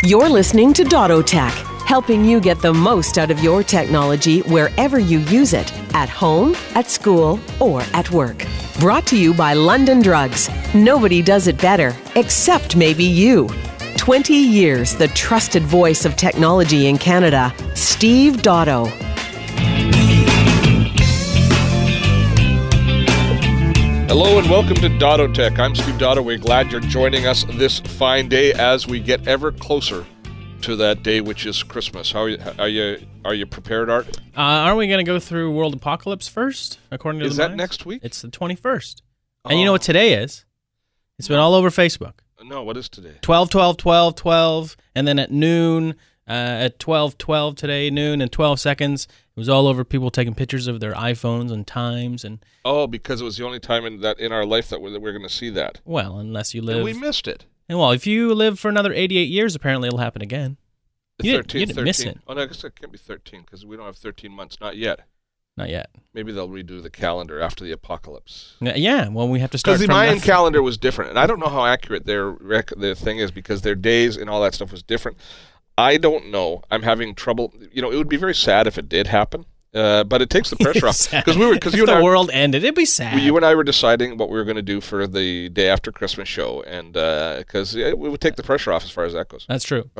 You're listening to Dottotech, helping you get the most out of your technology wherever you use it, at home, at school, or at work. Brought to you by London Drugs. Nobody does it better, except maybe you. 20 years, the trusted voice of technology in Canada, Steve Dotto. Hello and welcome to Dottotech. I'm Steve Dotto. We're glad you're joining us this fine day as we get ever closer to that day, which is Christmas. How are you prepared, Art? Aren't we going to go through World Apocalypse first, according to Is the that minds? next week? It's the 21st. And you know what today is? It's been all over Facebook. No, what is today? 12, 12, 12, 12, and then at noon, at 12, 12 today, noon and 12 seconds, it was all over people taking pictures of their iPhones and times. And Oh, because it was the only time in our life that we're going to see that. well, unless you live... And we missed it. And well, if you live for another 88 years, apparently it'll happen again. You didn't miss it. Oh, no, I guess it can't be 13 because we don't have 13 months. Not yet. Not yet. Maybe they'll redo the calendar after the apocalypse. Yeah, well, we have to start Because the from Mayan calendar was different. And I don't know how accurate their thing is because their days and all that stuff was different. I don't know. I'm having trouble. You know, it would be very sad if it did happen. But it takes the pressure off because if the world ended, it'd be sad. You and I were deciding what we were going to do for the day after Christmas show, and because it would take the pressure off as far as that goes. That's true.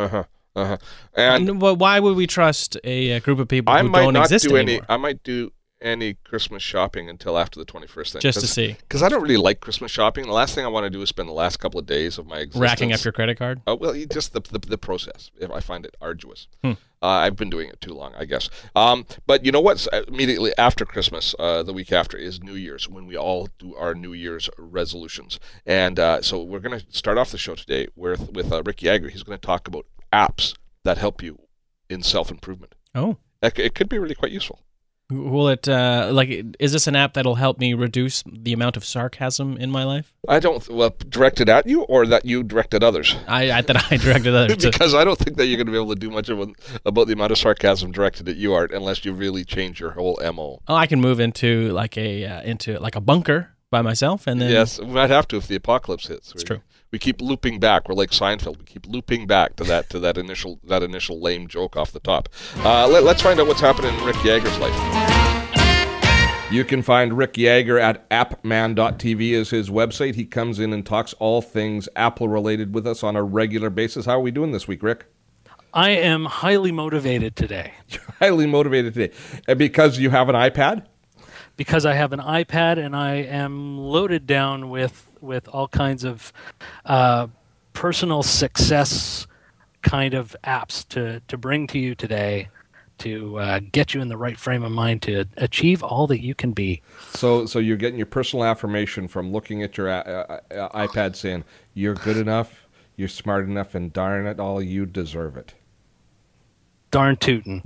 And why would we trust a group of people who don't exist anymore? I might do any Christmas shopping until after the 21st. Then, just to see. Because I don't really like Christmas shopping. The last thing I want to do is spend the last couple of days of my existence racking up your credit card. Well, just the process. I find it arduous. I've been doing it too long, I guess. But you know what? Immediately after Christmas, the week after, is New Year's, when we all do our New Year's resolutions. And so we're going to start off the show today with Rick Yager. He's going to talk about apps that help you in self-improvement. Oh. It could be really quite useful. Will it, is this an app that'll help me reduce the amount of sarcasm in my life? I don't, directed at you or that you directed others? I directed others. Because I don't think that you're going to be able to do much about the amount of sarcasm directed at you, Art, unless you really change your whole MO. Oh, I can move into like a bunker by myself, and then... Yes, we might have to if the apocalypse hits. It's true. We keep looping back. We're like Seinfeld. We keep looping back to that initial lame joke off the top. Let's find out what's happening in Rick Yager's life. You can find Rick Yager at appman.tv is his website. He comes in and talks all things Apple related with us on a regular basis. How are we doing this week, Rick? I am highly motivated today. You're highly motivated today. Because you have an iPad? Because I have an iPad and I am loaded down with all kinds of personal success kind of apps to bring to you today to get you in the right frame of mind to achieve all that you can be. So you're getting your personal affirmation from looking at your iPad saying, you're good enough, you're smart enough, and darn it all, you deserve it. Darn tootin'.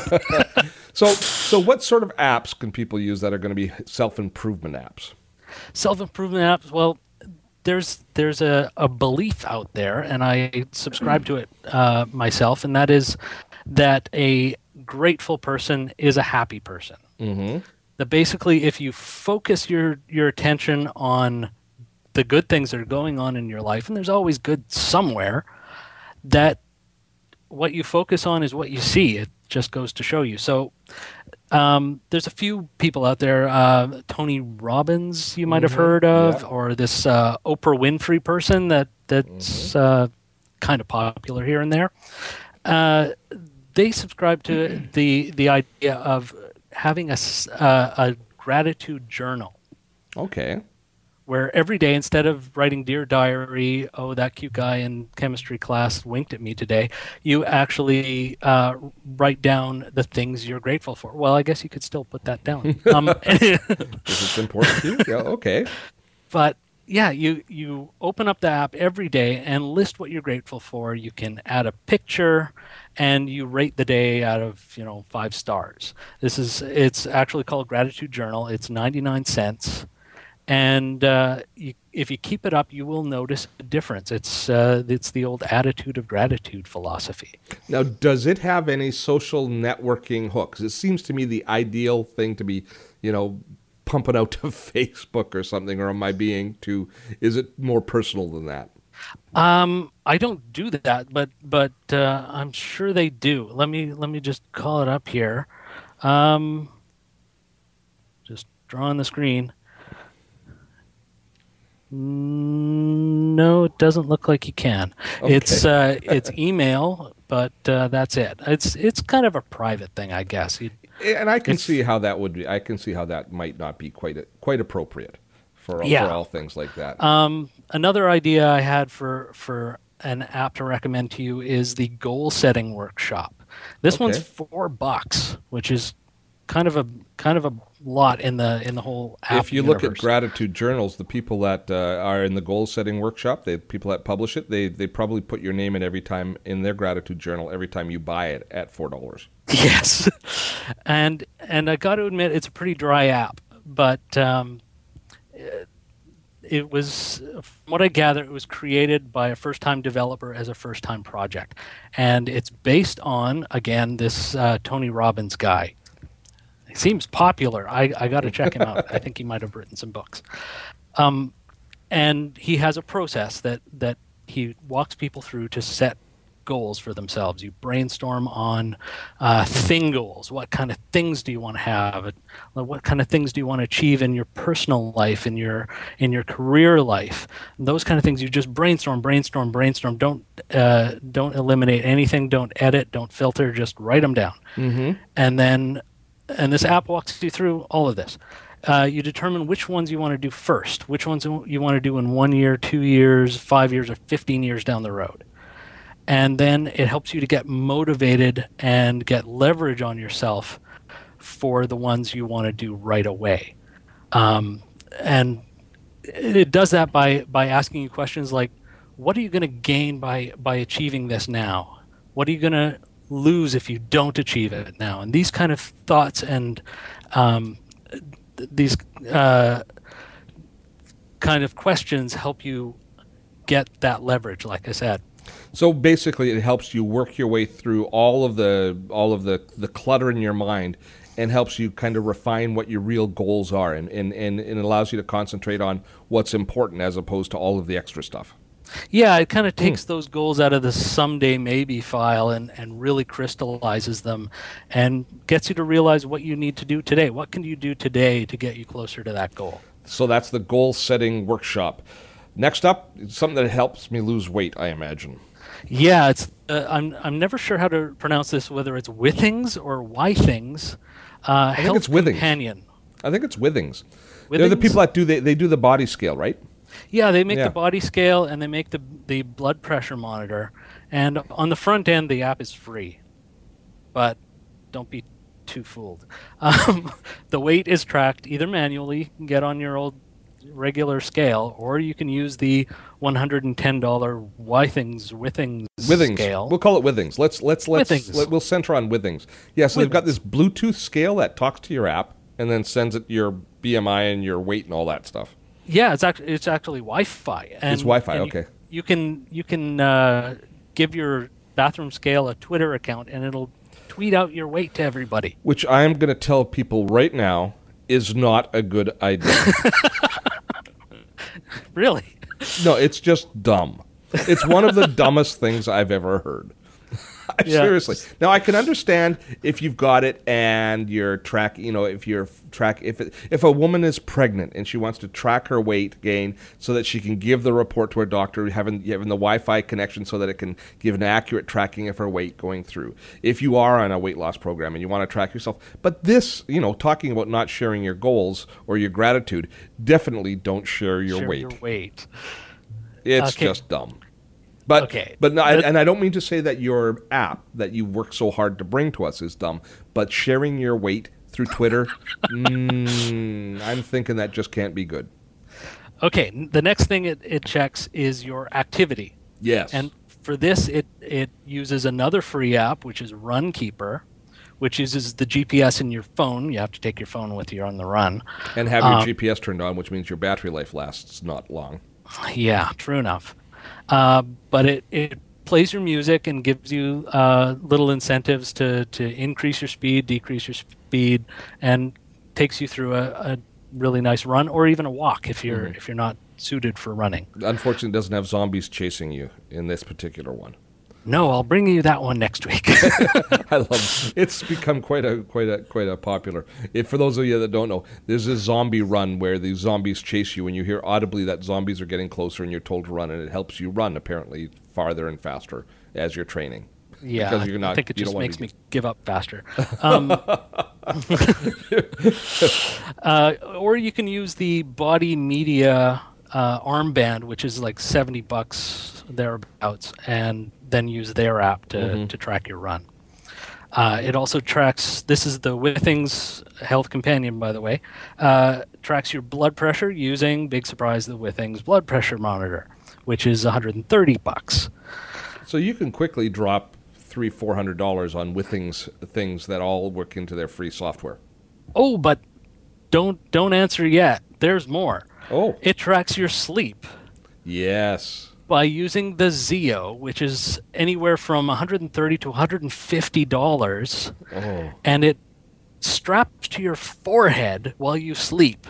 So what sort of apps can people use that are going to be self-improvement apps? Self-improvement apps, well, there's a belief out there, and I subscribe to it myself, and that is that a grateful person is a happy person. Mm-hmm. That basically, if you focus your attention on the good things that are going on in your life, and there's always good somewhere, that what you focus on is what you see. It just goes to show you. So there's a few people out there, Tony Robbins you might have heard of, or this Oprah Winfrey person that's kind of popular here and there. They subscribe to the idea of having a gratitude journal. Okay. Where every day, instead of writing Dear Diary, oh, that cute guy in chemistry class winked at me today, you actually write down the things you're grateful for. Well, I guess you could still put that down. It's important too. Yeah, okay. But yeah, you open up the app every day and list what you're grateful for. You can add a picture, and you rate the day out of 5 stars. It's actually called Gratitude Journal. It's 99 cents. And if you keep it up, you will notice a difference. It's the old attitude of gratitude philosophy. Now, does it have any social networking hooks? It seems to me the ideal thing to be, pumping out to Facebook or something, or am I being too? Is it more personal than that? I don't do that, but I'm sure they do. Let me just call it up here. Just draw on the screen. No, it doesn't look like you can. Okay. It's email, but that's it. It's kind of a private thing, I guess. And I can see how that would be. I can see how that might not be quite appropriate for all things like that. Another idea I had for an app to recommend to you is the goal setting workshop. This one's $4, which is kind of a lot in the whole app. If you look at gratitude journals, the people that are in the goal setting workshop, the people that publish it, they probably put your name in every time in their gratitude journal every time you buy it at $4. Yes, and I got to admit it's a pretty dry app, but it was, from what I gather, it was created by a first-time developer as a first-time project, and it's based on, again, this Tony Robbins guy. He seems popular. I got to check him out. I think he might have written some books. And he has a process that he walks people through to set goals for themselves. You brainstorm on thing goals. What kind of things do you want to have? What kind of things do you want to achieve in your personal life, in your career life? And those kind of things. You just brainstorm. Don't eliminate anything. Don't edit. Don't filter. Just write them down. Mm-hmm. And this app walks you through all of this. You determine which ones you want to do first, which ones you want to do in 1 year, 2 years, 5 years, or 15 years down the road. And then it helps you to get motivated and get leverage on yourself for the ones you want to do right away. And it does that by asking you questions like, what are you going to gain by achieving this now? What are you going to lose if you don't achieve it now? And these kind of thoughts and these kind of questions help you get that leverage, like I said. So basically, it helps you work your way through all of the clutter in your mind, and helps you kind of refine what your real goals are, and it allows you to concentrate on what's important as opposed to all of the extra stuff. Yeah, it kind of takes those goals out of the someday maybe file and really crystallizes them and gets you to realize what you need to do today. What can you do today to get you closer to that goal? So that's the goal setting workshop. Next up, something that helps me lose weight, I imagine. Yeah, it's I'm never sure how to pronounce this, whether it's Withings or Wythings. I think it's Withings. Companion. I think it's Withings. They're the people that they do the body scale, right? Yeah, they make the body scale and they make the blood pressure monitor. And on the front end, the app is free. But don't be too fooled. The weight is tracked either manually, you can get on your old regular scale, or you can use the $110 Withings scale. We'll call it Withings. Withings. We'll center on Withings. Yeah, so they've got this Bluetooth scale that talks to your app and then sends it your BMI and your weight and all that stuff. Yeah, it's actually Wi-Fi. And, it's Wi-Fi, okay. You can give your bathroom scale a Twitter account, and it'll tweet out your weight to everybody. Which I'm going to tell people right now is not a good idea. Really? No, it's just dumb. It's one of the dumbest things I've ever heard. Seriously. Now, I can understand if you've got it and you're tracking, if a woman is pregnant and she wants to track her weight gain so that she can give the report to her doctor, having the Wi-Fi connection so that it can give an accurate tracking of her weight going through. If you are on a weight loss program and you want to track yourself. But this, talking about not sharing your goals or your gratitude, definitely don't share your weight. It's just dumb. But no, and I don't mean to say that your app that you work so hard to bring to us is dumb, but sharing your weight through Twitter, I'm thinking that just can't be good. Okay, the next thing it checks is your activity. Yes. And for this, it uses another free app, which is Runkeeper, which uses the GPS in your phone. You have to take your phone with you on the run. And have your GPS turned on, which means your battery life lasts not long. Yeah, true enough. But it plays your music and gives you little incentives to increase your speed, decrease your speed, and takes you through a really nice run or even a walk if you're not suited for running. Unfortunately, it doesn't have zombies chasing you in this particular one. No, I'll bring you that one next week. I love it. It's become quite a popular. For those of you that don't know, there's a zombie run where the zombies chase you and you hear audibly that zombies are getting closer and you're told to run, and it helps you run apparently farther and faster as you're training. Yeah, Because you're not, I think it you just don't want makes to me give up faster. Or you can use the Body Media armband, which is like $70 thereabouts, and then use their app to track your run. It also tracks, this is the Withings Health Companion, by the way, tracks your blood pressure using, big surprise, the Withings blood pressure monitor, which is $130. So you can quickly drop $300-400 on Withings things that all work into their free software. Oh, but don't answer yet. There's more. Oh. It tracks your sleep Yes. by using the Zeo, which is anywhere from $130 to $150, and it straps to your forehead while you sleep.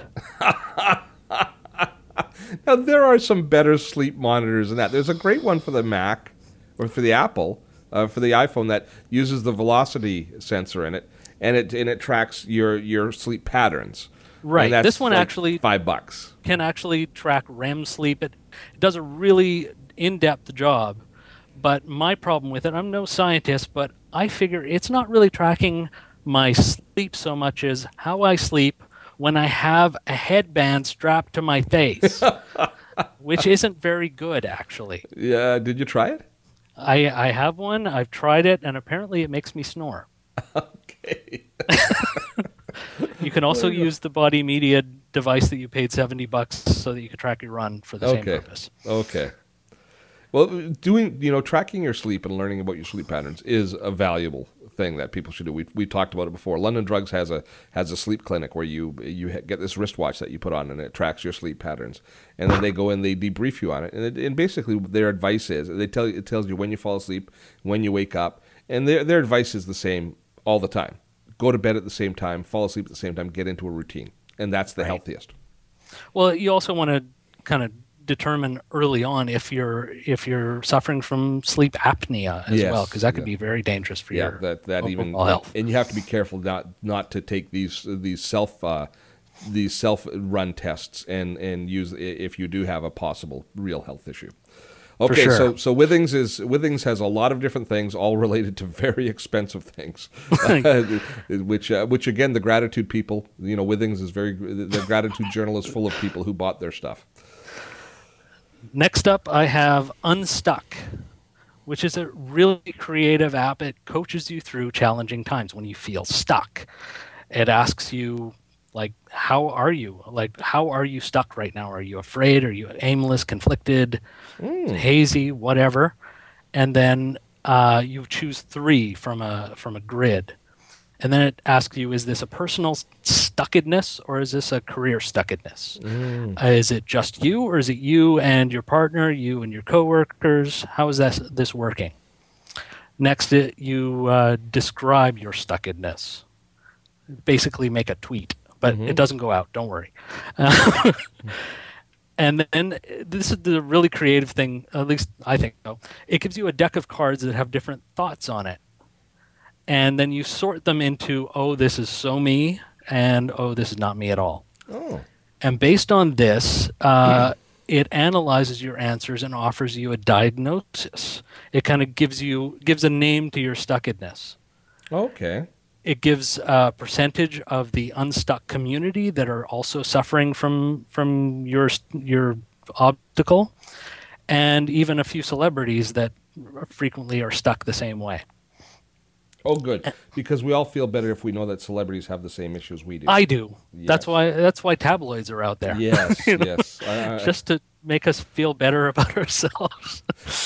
Now, there are some better sleep monitors than that. There's a great one for the Mac, or for the Apple, for the iPhone, that uses the velocity sensor in it, and it tracks your sleep patterns. Right. And that's This one like actually $5. can actually track REM sleep. It does a really in-depth job, but my problem with it, I'm no scientist, but I figure it's not really tracking my sleep so much as how I sleep when I have a headband strapped to my face, which isn't very good, actually. Yeah, did you try it? I have one, I've tried it, and apparently it makes me snore. Okay. You can also use the Body Media device that you paid $70 so that you can track your run for the same purpose. Okay. Well, tracking your sleep and learning about your sleep patterns is a valuable thing that people should do. We talked about it before. London Drugs has a sleep clinic where you get this wristwatch that you put on and it tracks your sleep patterns, and then they go and they debrief you on it. And basically their advice is it tells you when you fall asleep, when you wake up, and their advice is the same all the time. Go to bed at the same time, fall asleep at the same time, get into a routine, and that's the healthiest. Well, you also want to kind of determine early on if you're suffering from sleep apnea as well, because that could be very dangerous for your overall health. And you have to be careful not to take these self run tests and use if you do have a possible real health issue. Okay, sure. so Withings has a lot of different things, all related to very expensive things. which again, the gratitude people, Withings is the gratitude journal is full of people who bought their stuff. Next up, I have Unstuck, which is a really creative app. It coaches you through challenging times when you feel stuck. It asks you, like, how are you? Like, how are you stuck right now? Are you afraid? Are you aimless, conflicted, hazy, whatever? And then you choose 3 from a grid. And then it asks you, is this a personal stuckedness or is this a career stuckedness? Is it just you, or is it you and your partner, you and your coworkers? How is this working? Next, you describe your stuckedness. Basically make a tweet, but it doesn't go out. Don't worry. And then this is the really creative thing, at least I think so. It gives you a deck of cards that have different thoughts on it. And then you sort them into, oh, this is so me, and oh, this is not me at all. Oh. And based on this, it analyzes your answers and offers you a diagnosis. It kind of gives a name to your stuckedness. Okay. It gives a percentage of the unstuck community that are also suffering from your obstacle, and even a few celebrities that frequently are stuck the same way. Oh, good. Because we all feel better if we know that celebrities have the same issues we do. I do. Yes. That's why tabloids are out there. Yes, yes. Just to make us feel better about ourselves.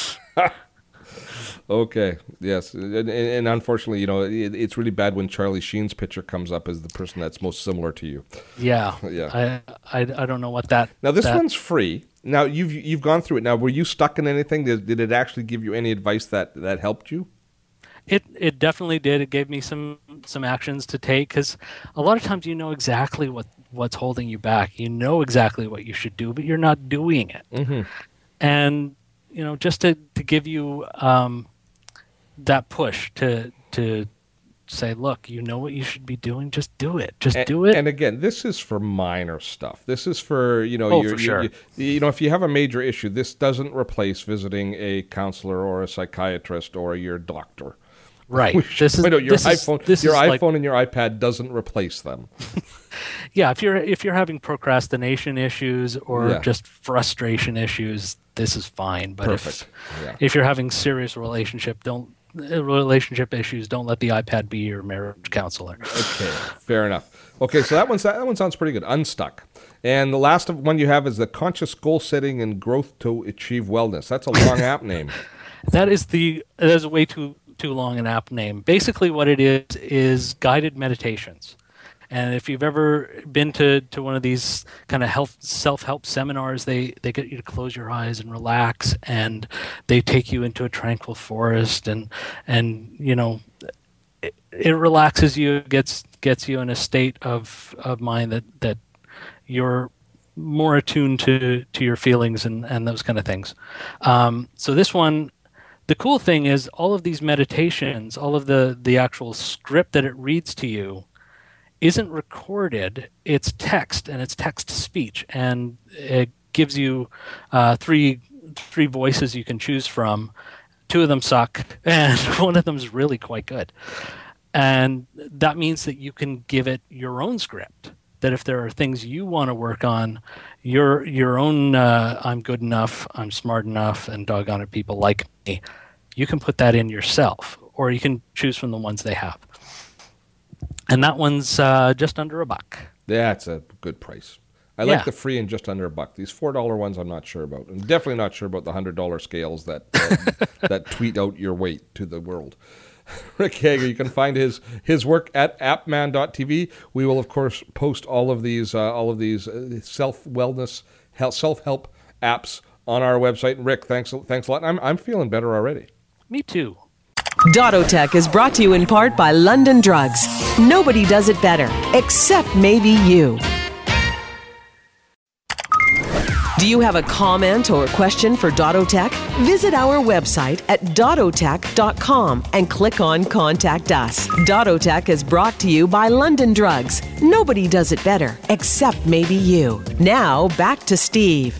Okay. Yes, and unfortunately, it's really bad when Charlie Sheen's picture comes up as the person that's most similar to you. Yeah. Yeah. I don't know what that. Now this one's free. Now you've gone through it. Now, were you stuck in anything? Did it actually give you any advice that helped you? It definitely did. It gave me some actions to take, because a lot of times you know exactly what's holding you back. You know exactly what you should do, but you're not doing it. Mm-hmm. And just to give you that push to say, look, you know what you should be doing, just do it. Do it. And again, this is for minor stuff. This is for, for sure. If you have a major issue, this doesn't replace visiting a counselor or a psychiatrist or your doctor. Right. Your iPhone and your iPad doesn't replace them. Yeah, if you're having procrastination issues or just frustration issues, this is fine. But if you're having serious relationship issues, don't let the iPad be your marriage counselor. Okay, fair enough. Okay, so that one sounds pretty good. Unstuck. And the last one you have is the Conscious Goal Setting and Growth to Achieve Wellness. That's a long app name. That is way too long an app name. Basically what it is guided meditations. And if you've ever been to one of these kind of self-help seminars, they get you to close your eyes and relax, and they take you into a tranquil forest, and it relaxes you, gets you in a state of mind that you're more attuned to your feelings and those kind of things. So this one, the cool thing is all of these meditations, all of the actual script that it reads to you isn't recorded. It's text, and it's text to speech, and it gives you three voices you can choose from. Two of them suck, and one of them is really quite good. And that means that you can give it your own script. That if there are things you want to work on, your own I'm good enough, I'm smart enough, and doggone it, people like me, you can put that in yourself, or you can choose from the ones they have. And that one's just under $1. That's a good price. I like the free and just under $1. These $4 ones I'm not sure about. I'm definitely not sure about the $100 scales that that tweet out your weight to the world. Rick Hager, you can find his work at appman.tv. We will, of course, post all of these self-wellness, self-help apps on our website. And Rick, thanks a lot. I'm feeling better already. Me too. Dottotech is brought to you in part by London Drugs. Nobody does it better, except maybe you. Do you have a comment or question for Dottotech? Visit our website at dottotech.com and click on Contact Us. Dottotech is brought to you by London Drugs. Nobody does it better, except maybe you. Now, back to Steve.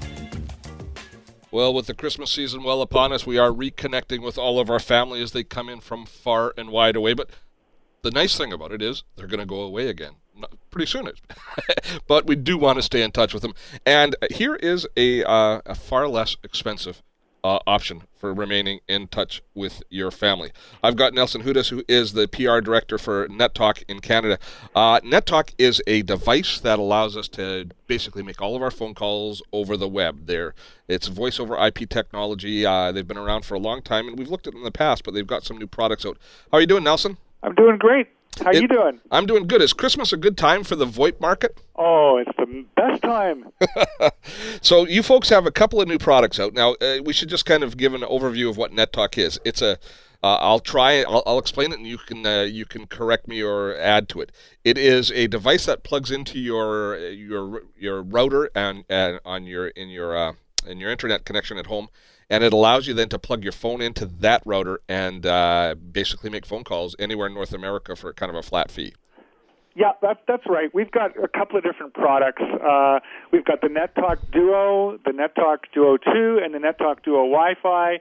Well, with the Christmas season well upon us, we are reconnecting with all of our family as they come in from far and wide away. But the nice thing about it is they're going to go away again pretty soon. But we do want to stay in touch with them. And here is a far less expensive option for remaining in touch with your family. I've got Nelson Hudas, who is the PR director for NetTalk in Canada. NetTalk is a device that allows us to basically make all of our phone calls over the web. It's voice over IP technology. They've been around for a long time, and we've looked at them in the past, but they've got some new products out. How are you doing, Nelson? I'm doing great. How you doing? I'm doing good. Is Christmas a good time for the VoIP market? Oh, it's the best time. So you folks have a couple of new products out. Now, we should just kind of give an overview of what NetTalk is. It's I'll explain it, and you can correct me or add to it. It is a device that plugs into your router and in your internet connection at home. And it allows you then to plug your phone into that router and basically make phone calls anywhere in North America for kind of a flat fee. Yeah, that's right. We've got a couple of different products. We've got the NetTalk Duo, the NetTalk Duo 2, and the NetTalk Duo Wi-Fi.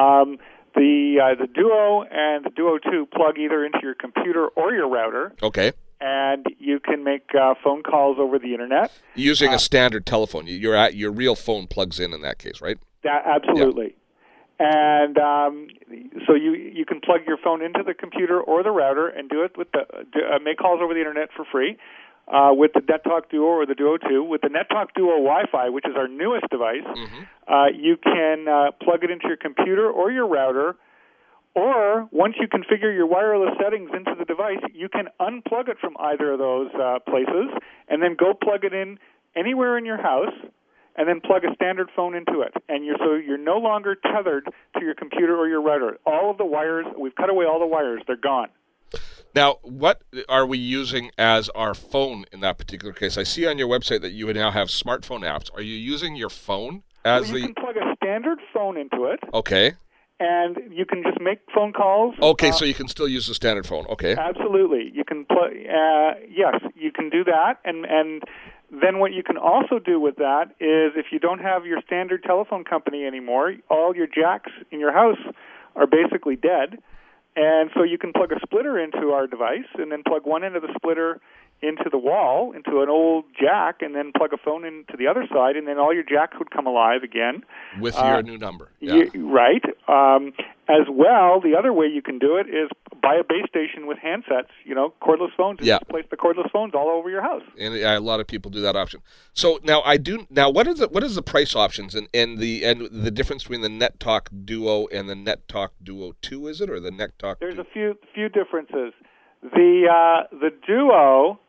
The Duo and the Duo 2 plug either into your computer or your router. Okay. And you can make phone calls over the internet. Using a standard telephone. Your real phone plugs in that case, right? Absolutely. Yeah. And so you can plug your phone into the computer or the router and do it with make calls over the internet for free with the NetTalk Duo or the Duo 2. With the NetTalk Duo Wi-Fi, which is our newest device, you can plug it into your computer or your router. Or once you configure your wireless settings into the device, you can unplug it from either of those places and then go plug it in anywhere in your house, and then plug a standard phone into it. And you're no longer tethered to your computer or your router. All of the wires, we've cut away all the wires. They're gone. Now, what are we using as our phone in that particular case? I see on your website that you would now have smartphone apps. Are you using your phone as You can plug a standard phone into it, Okay. and you can just make phone calls. Okay, so you can still use the standard phone. Okay. Absolutely. You can plug. Yes, you can do that, and then what you can also do with that is if you don't have your standard telephone company anymore, all your jacks in your house are basically dead. And so you can plug a splitter into our device and then plug one end of the splitter into the wall, into an old jack, and then plug a phone into the other side, and then all your jacks would come alive again. With your new number. Yeah. Right. As well, the other way you can do it is buy a base station with handsets, cordless phones, and just place the cordless phones all over your house. And a lot of people do that option. So now what is the price options and the difference between the NetTalk Duo and the NetTalk Duo 2, is it, or the NetTalk? There's a few differences. The Duo,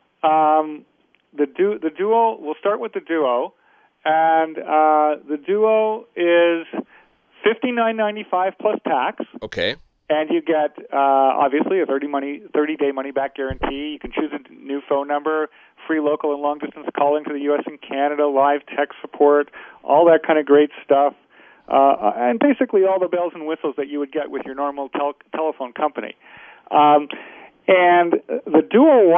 the Duo. We'll start with the Duo, and the Duo is $59.95 plus tax. Okay. And you get obviously a 30-day money-back guarantee. You can choose a new phone number, free local and long-distance calling to the U.S. and Canada, live tech support, all that kind of great stuff, and basically all the bells and whistles that you would get with your normal telephone company. And the Duo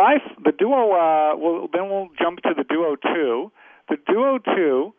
then we'll jump to the Duo 2. The Duo 2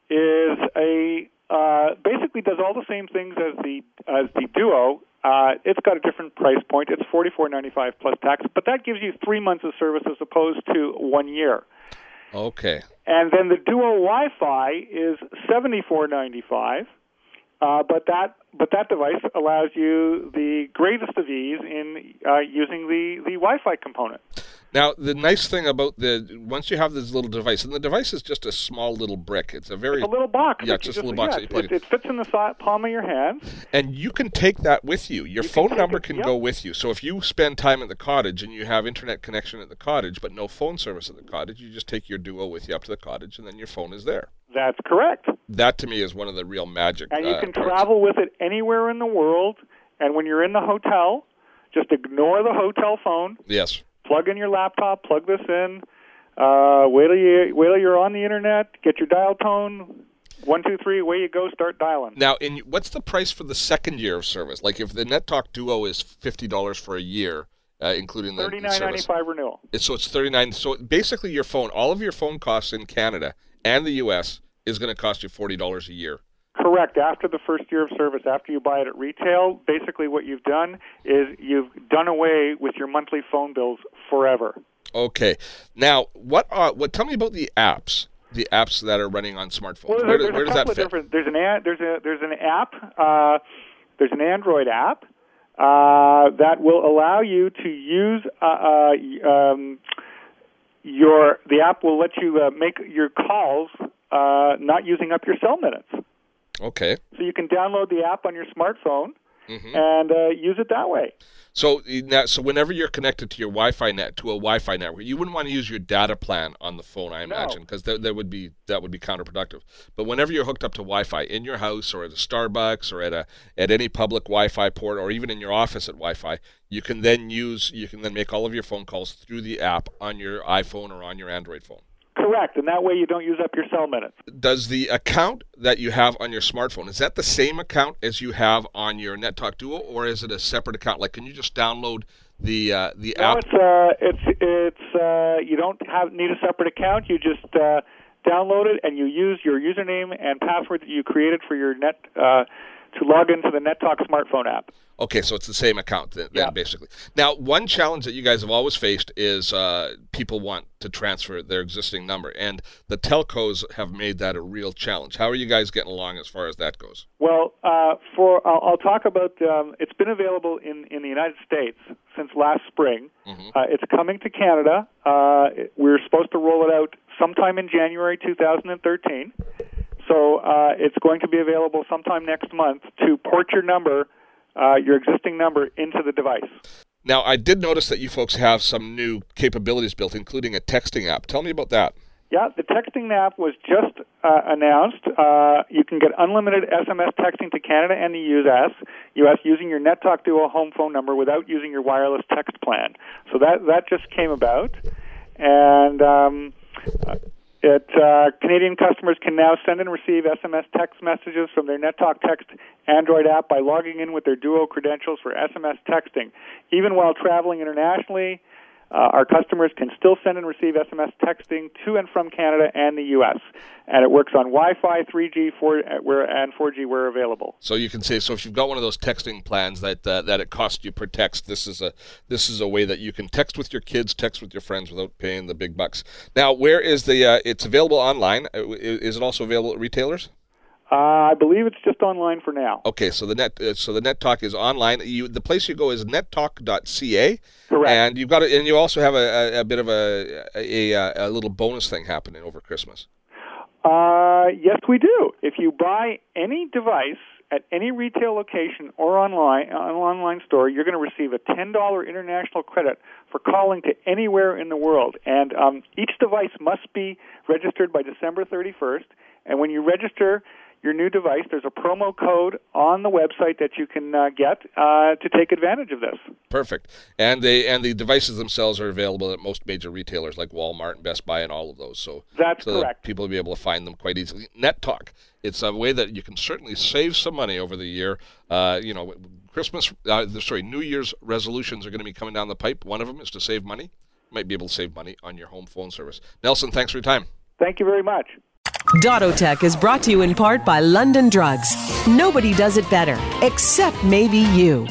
is basically does all the same things as the Duo. It's got a different price point. It's $44.95 plus tax, but that gives you 3 months of service as opposed to 1 year. Okay. And then the Duo Wi-Fi is $74.95. But that device allows you the greatest of ease in using the Wi-Fi component. Now, the nice thing about once you have this little device, and the device is just a small little brick. It's a little box. Yeah, just a little box that you plug in. It fits in the palm of your hand. And you can take that with you. Your phone number can go with you. So if you spend time at the cottage and you have internet connection at the cottage but no phone service at the cottage, you just take your Duo with you up to the cottage, and then your phone is there. That's correct. That, to me, is one of the real magic. And you can travel with it anywhere in the world. And when you're in the hotel, just ignore the hotel phone. Yes. Plug in your laptop. Plug this in. Wait till you're on the internet. Get your dial tone. 1, 2, 3. Away you go. Start dialing. Now, what's the price for the second year of service? Like if the NetTalk Duo is $50 for a year, including the service. $39.95 renewal. So it's $39. So basically, your phone, all of your phone costs in Canada and the U.S. is going to cost you $40 a year. Correct. After the first year of service, after you buy it at retail, basically what you've done is you've done away with your monthly phone bills forever. Okay. Now, tell me about the apps. The apps that are running on smartphones. Well, where does that fit? There's an app. There's an Android app that will allow you to use the app will let you make your calls not using up your cell minutes. Okay. So you can download the app on your smartphone and use it that way. So whenever you're connected to your Wi-Fi network, you wouldn't want to use your data plan on the phone, I imagine, because that would be counterproductive. But whenever you're hooked up to Wi-Fi in your house or at a Starbucks or at any public Wi-Fi port or even in your office at Wi-Fi, you can then make all of your phone calls through the app on your iPhone or on your Android phone. Correct, and that way you don't use up your cell minutes. Does the account that you have on your smartphone, is that the same account as you have on your NetTalk Duo, or is it a separate account? Like, can you just download the app? No, you don't need a separate account. You just download it, and you use your username and password that you created for your to log into the NetTalk smartphone app. Okay, so it's the same account then basically. Now, one challenge that you guys have always faced is people want to transfer their existing number, and the telcos have made that a real challenge. How are you guys getting along as far as that goes? Well, I'll talk about it's been available in the United States since last spring. It's coming to Canada. We're supposed to roll it out sometime in January 2013. So it's going to be available sometime next month to port your number, your existing number, into the device. Now, I did notice that you folks have some new capabilities built, including a texting app. Tell me about that. Yeah, the texting app was just announced. You can get unlimited SMS texting to Canada and the U.S. using your NetTalk Duo home phone number without using your wireless text plan. So that just came about, and Canadian customers can now send and receive SMS text messages from their NetTalk Text Android app by logging in with their Duo credentials for SMS texting. Even while traveling internationally, our customers can still send and receive SMS texting to and from Canada and the U.S., and it works on Wi-Fi, 3G, and 4G where available. So you can say, so if you've got one of those texting plans that it costs you per text, this is a way that you can text with your kids, text with your friends without paying the big bucks. Now, where is it's available online? Is it also available at retailers? I believe it's just online for now. Okay, so the NetTalk is online. The place you go is nettalk.ca. Correct. And you've got it, and you also have a bit of a little bonus thing happening over Christmas. Yes, we do. If you buy any device at any retail location or an online store, you're going to receive a $10 international credit for calling to anywhere in the world. And each device must be registered by December 31st. And when you register your new device, there's a promo code on the website that you can get to take advantage of this. Perfect. And the devices themselves are available at most major retailers like Walmart and Best Buy and all of those. So that's correct. That people will be able to find them quite easily. NetTalk. It's a way that you can certainly save some money over the year. New Year's resolutions are going to be coming down the pipe. One of them is to save money. You might be able to save money on your home phone service. Nelson, thanks for your time. Thank you very much. Dottotech is brought to you in part by London Drugs. Nobody does it better, except maybe you.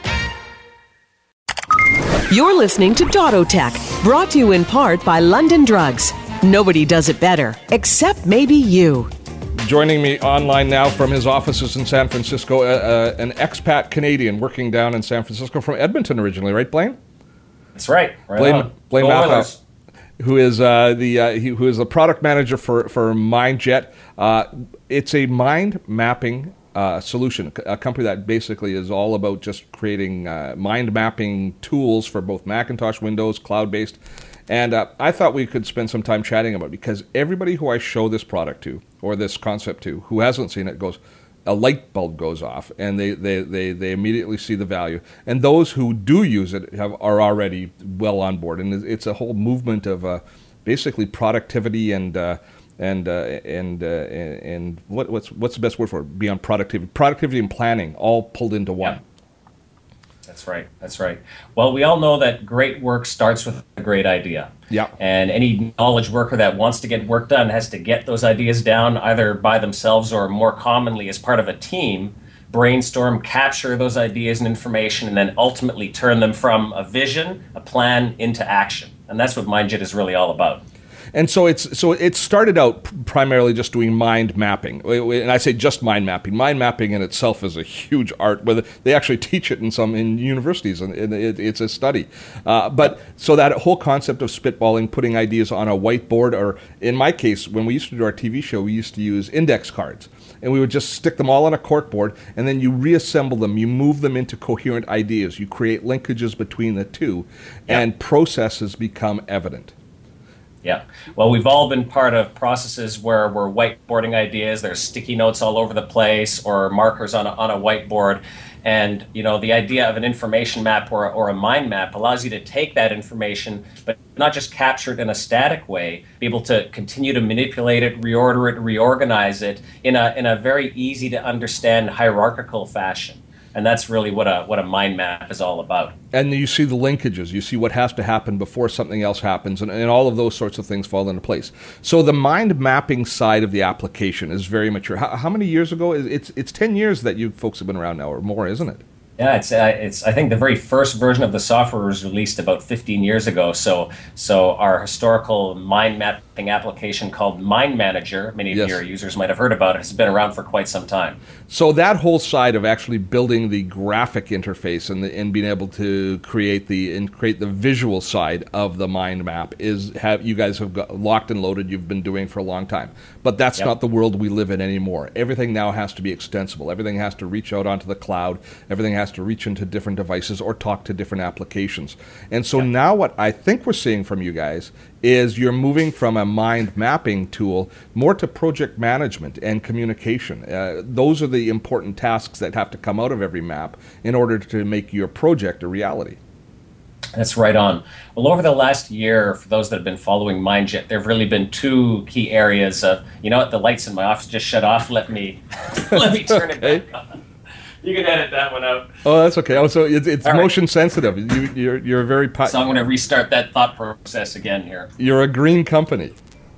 You're listening to Dottotech, brought to you in part by London Drugs. Nobody does it better, except maybe you. Joining me online now from his offices in San Francisco, an expat Canadian working down in San Francisco from Edmonton originally, right, Blaine? That's right. Blaine Mathau, who is the product manager for MindJet. It's a mind mapping solution, a company that basically is all about just creating mind mapping tools for both Macintosh, Windows, cloud-based. And I thought we could spend some time chatting about it because everybody who I show this product to or this concept to who hasn't seen it goes, a light bulb goes off, and they immediately see the value. And those who do use it are already well on board. And it's a whole movement of basically productivity and what's the best word for it? Beyond productivity and planning, all pulled into one. Yeah. That's right. Well, we all know that great work starts with a great idea. Yeah. And any knowledge worker that wants to get work done has to get those ideas down either by themselves or more commonly as part of a team, brainstorm, capture those ideas and information, and then ultimately turn them from a vision, a plan, into action. And that's what MindJet is really all about. And so it started out primarily just doing mind mapping, and I say just mind mapping. Mind mapping in itself is a huge art. Whether they actually teach it in universities, and it's a study. But so that whole concept of spitballing, putting ideas on a whiteboard, or in my case, when we used to do our TV show, we used to use index cards, and we would just stick them all on a corkboard, and then you reassemble them, you move them into coherent ideas, you create linkages between the two, and processes become evident. Yeah. Well, we've all been part of processes where we're whiteboarding ideas. There's sticky notes all over the place or markers on a whiteboard. And, the idea of an information map or a mind map allows you to take that information, but not just capture it in a static way, be able to continue to manipulate it, reorder it, reorganize it in a very easy to understand hierarchical fashion. And that's really what a mind map is all about. And you see the linkages. You see what has to happen before something else happens, and all of those sorts of things fall into place. So the mind mapping side of the application is very mature. How many years ago? It's 10 years that you folks have been around now, or more, isn't it? Yeah, it's. I think the very first version of the software was released about 15 years ago. So our historical mind mapping application called Mind Manager, many of your users might have heard about it, has been around for quite some time. So that whole side of actually building the graphic interface and being able to create the visual side of the mind map you guys have got locked and loaded. You've been doing for a long time, but that's not the world we live in anymore. Everything now has to be extensible. Everything has to reach out onto the cloud. Everything has has to reach into different devices or talk to different applications. And so now what I think we're seeing from you guys is you're moving from a mind mapping tool more to project management and communication. Those are the important tasks that have to come out of every map in order to make your project a reality. That's right on. Well, over the last year, for those that have been following MindJet, there have really been two key areas of, you know what, the lights in my office just shut off. Let me turn it back on. You can edit that one out. Oh, that's okay. Also, it's All motion right. sensitive. You're very. So I'm going to restart that thought process again here. You're a green company.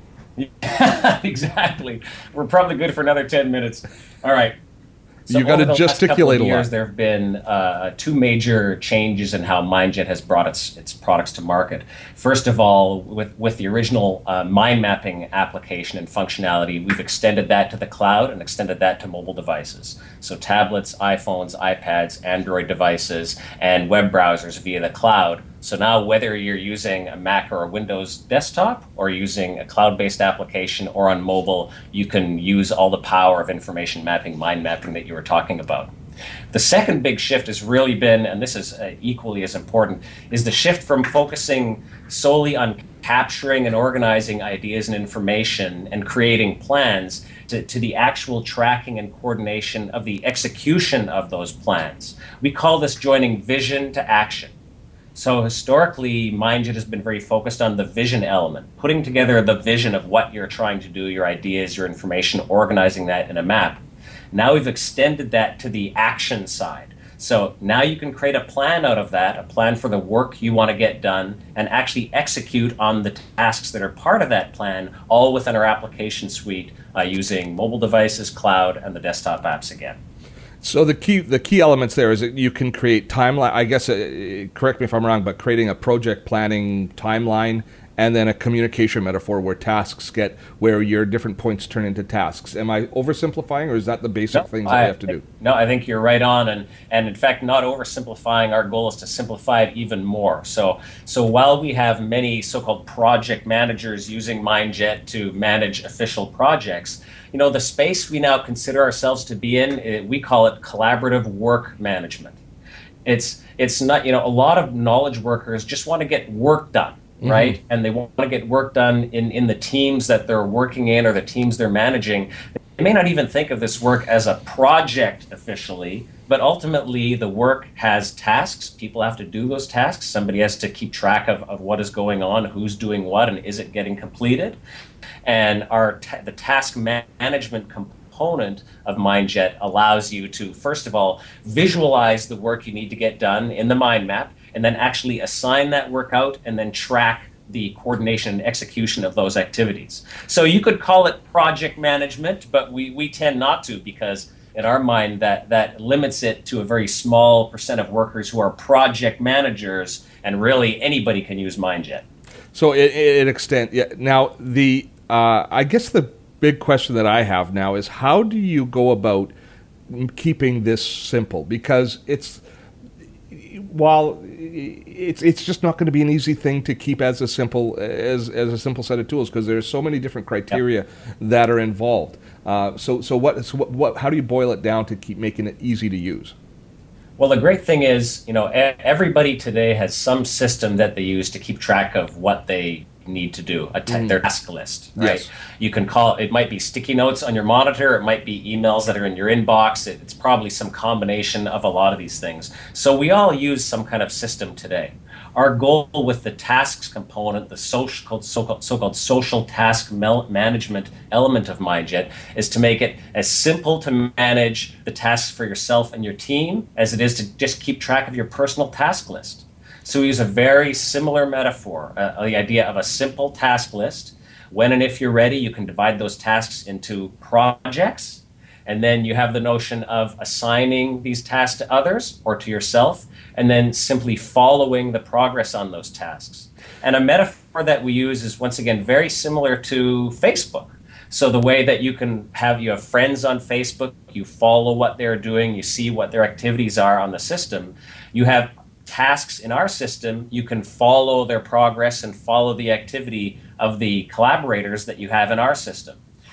Exactly. We're probably good for another 10 minutes. All right. So You got to gesticulate a lot. There have been two major changes in how MindJet has brought its products to market. First of all, with the original mind mapping application and functionality, we've extended that to the cloud and extended that to mobile devices. So tablets, iPhones, iPads, Android devices, and web browsers via the cloud. So now whether you're using a Mac or a Windows desktop or using a cloud-based application or on mobile, you can use all the power of information mapping, mind mapping that you were talking about. The second big shift has really been, and this is equally as important, is the shift from focusing solely on capturing and organizing ideas and information and creating plans to the actual tracking and coordination of the execution of those plans. We call this joining vision to action. So historically, MindJet has been very focused on the vision element, putting together the vision of what you're trying to do, your ideas, your information, organizing that in a map. Now we've extended that to the action side. So now you can create a plan out of that, a plan for the work you want to get done, and actually execute on the tasks that are part of that plan, all within our application suite using mobile devices, cloud, and the desktop apps again. So the key elements there is that you can create timeline. I guess, correct me if I'm wrong, but creating a project planning timeline and then a communication metaphor where tasks where your different points turn into tasks. Am I oversimplifying, or is that the basic things that I have to do? No, I think you're right on, and in fact, not oversimplifying. Our goal is to simplify it even more. So while we have many so-called project managers using MindJet to manage official projects, you know, the space we now consider ourselves to be in, we call it collaborative work management. It's not, you know, a lot of knowledge workers just want to get work done. Right? Mm-hmm. And they want to get work done in the teams that they're working in or the teams they're managing. They may not even think of this work as a project officially, but ultimately the work has tasks. People have to do those tasks. Somebody has to keep track of what is going on, who's doing what, and is it getting completed. And the task management component of MindJet allows you to, first of all, visualize the work you need to get done in the mind map, and then actually assign that work out and then track the coordination and execution of those activities. So you could call it project management, but we tend not to, because in our mind that limits it to a very small percent of workers who are project managers, and really anybody can use MindJet. So it extends. Yeah. Now I guess the big question that I have now is, how do you go about keeping this simple? Because while it's just not going to be an easy thing to keep as a simple set of tools, because there's so many different criteria that are involved. So how do you boil it down to keep making it easy to use? Well, the great thing is, you know, everybody today has some system that they use to keep track of what they need to do, their task list, right? Yes. You can it might be sticky notes on your monitor, it might be emails that are in your inbox, it's probably some combination of a lot of these things. So we all use some kind of system today. Our goal with the tasks component, the so-called social task management element of MindJet, is to make it as simple to manage the tasks for yourself and your team as it is to just keep track of your personal task list. So we use a very similar metaphor, the idea of a simple task list. When and if you're ready, you can divide those tasks into projects, and then you have the notion of assigning these tasks to others or to yourself, and then simply following the progress on those tasks. And a metaphor that we use is, once again, very similar to Facebook. So the way that you have friends on Facebook, you follow what they're doing, you see what their activities are on the system. You have tasks in our system, you can follow their progress and follow the activity of the collaborators that you have in our system.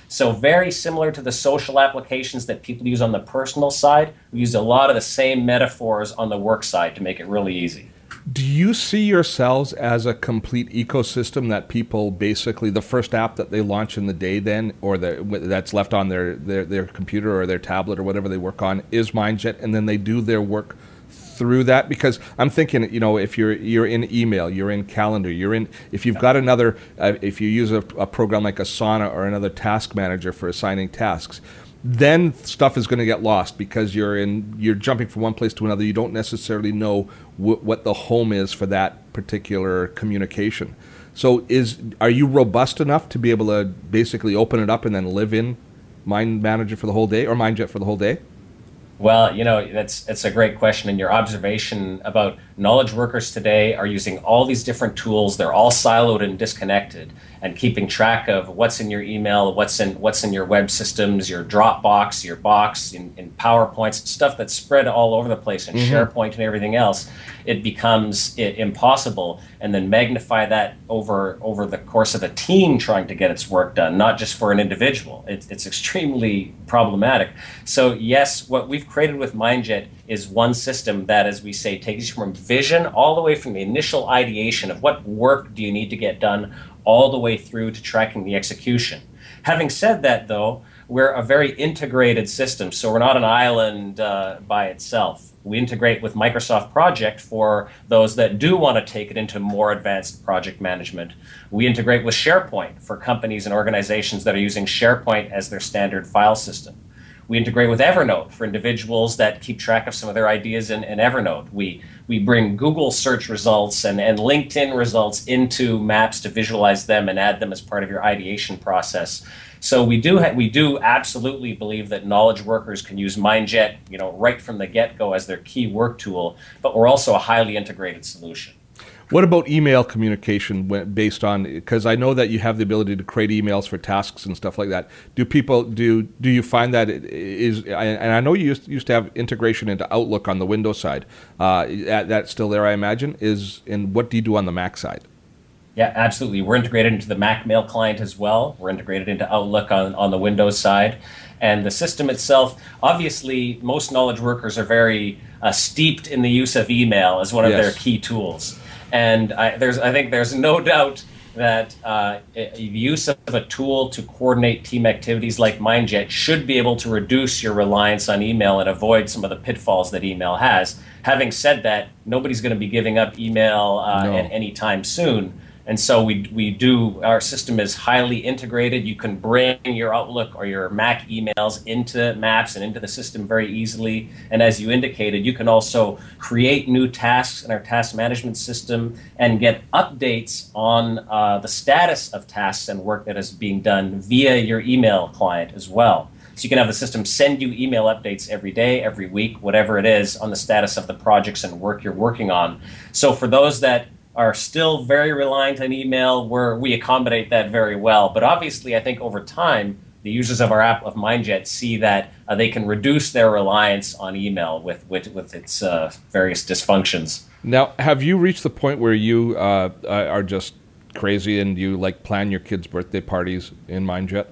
So very similar to the social applications that people use on the personal side, we use a lot of the same metaphors on the work side to make it really easy. Do you see yourselves as a complete ecosystem that people basically, the first app that they launch in the day then, or that's left on their computer or their tablet or whatever they work on is MindJet, and then they do their work through that? Because I'm thinking, if you're in email, you're in calendar, if you've got another, if you use a program like Asana or another task manager for assigning tasks, then stuff is going to get lost because you're jumping from one place to another. You don't necessarily know what the home is for that particular communication. So are you robust enough to be able to basically open it up and then live in Mind Manager for the whole day or MindJet for the whole day? Well, that's a great question, and your observation about knowledge workers today are using all these different tools. They're all siloed and disconnected, and keeping track of what's in your email, what's in your web systems, your Dropbox, your Box, in PowerPoints, stuff that's spread all over the place, and SharePoint and everything else. It becomes impossible, and then magnify that over the course of a team trying to get its work done, not just for an individual. It's extremely problematic. So yes, what we've created with MindJet is one system that, as we say, takes you from vision all the way from the initial ideation of what work do you need to get done all the way through to tracking the execution. Having said that, though, we're a very integrated system, so we're not an island by itself. We integrate with Microsoft Project for those that do want to take it into more advanced project management. We integrate with SharePoint for companies and organizations that are using SharePoint as their standard file system. We integrate with Evernote for individuals that keep track of some of their ideas in Evernote. We bring Google search results and LinkedIn results into Maps to visualize them and add them as part of your ideation process. So we do absolutely believe that knowledge workers can use MindJet, right from the get-go as their key work tool, but we're also a highly integrated solution. What about email communication based on, because I know that you have the ability to create emails for tasks and stuff like that. Do you find that it is, and I know you used to have integration into Outlook on the Windows side. That's still there, I imagine. And what do you do on the Mac side? Yeah, absolutely. We're integrated into the Mac Mail client as well. We're integrated into Outlook on the Windows side. And the system itself, obviously, most knowledge workers are very steeped in the use of email as one of their key tools. And I think there's no doubt that use of a tool to coordinate team activities like MindJet should be able to reduce your reliance on email and avoid some of the pitfalls that email has. Having said that, nobody's going to be giving up email anytime soon. And so our system is highly integrated. You can bring your Outlook or your Mac emails into Maps and into the system very easily. And as you indicated, you can also create new tasks in our task management system and get updates on the status of tasks and work that is being done via your email client as well. So you can have the system send you email updates every day, every week, whatever it is, on the status of the projects and work you're working on. So for those that are still very reliant on email, we accommodate that very well. But obviously, I think over time, the users of our app of MindJet see that they can reduce their reliance on email with its various dysfunctions. Now, have you reached the point where you are just crazy and you plan your kids' birthday parties in MindJet?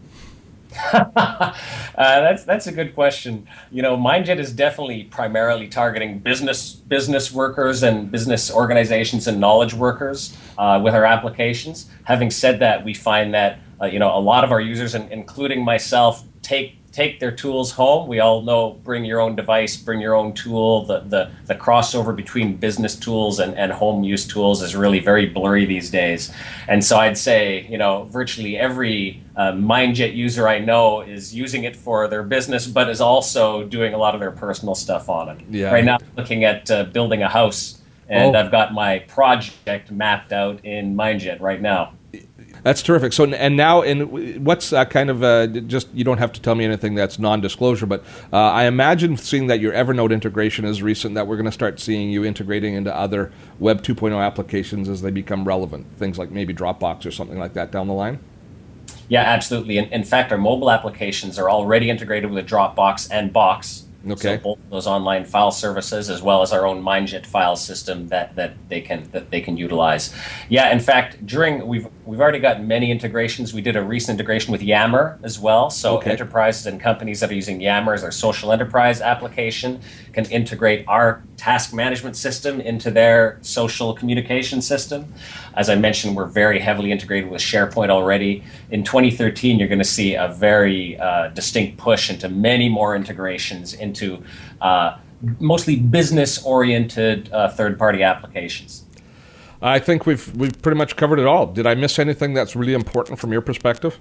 That's a good question. MindJet is definitely primarily targeting business workers and business organizations and knowledge workers with our applications. Having said that, we find that a lot of our users, including myself, take their tools home. We all know bring your own device, bring your own tool. The crossover between business tools and home use tools is really very blurry these days. And so I'd say, virtually every MindJet user I know is using it for their business, but is also doing a lot of their personal stuff on it. Yeah. Right now, I'm looking at building a house, and I've got my project mapped out in MindJet right now. That's terrific. So, and now, what's kind of just, you don't have to tell me anything that's non-disclosure, but I imagine seeing that your Evernote integration is recent, that we're going to start seeing you integrating into other Web 2.0 applications as they become relevant, things like maybe Dropbox or something like that down the line? Yeah, absolutely. In fact, our mobile applications are already integrated with Dropbox and Box. Okay. So both of those online file services, as well as our own MindJet file system that they can utilize. Yeah, in fact, we've already got many integrations. We did a recent integration with Yammer as well. So enterprises and companies that are using Yammer as their social enterprise application can integrate our task management system into their social communication system. As I mentioned, we're very heavily integrated with SharePoint already. In 2013, you're going to see a very distinct push into many more integrations into mostly business-oriented third-party applications. I think we've pretty much covered it all. Did I miss anything that's really important from your perspective?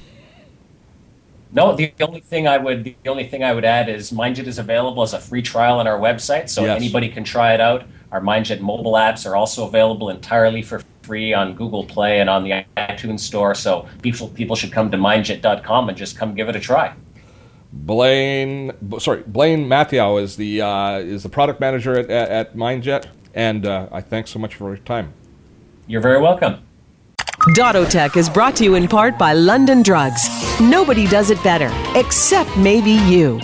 No, the only thing I would add is MindJet is available as a free trial on our website, so anybody can try it out. Our MindJet mobile apps are also available entirely for free on Google Play and on the iTunes Store. So people should come to mindjet.com and just come give it a try. Blaine Mathieu is the product manager at MindJet, and I thanks so much for your time. You're very welcome. Dottotech is brought to you in part by London Drugs. Nobody does it better, except maybe you.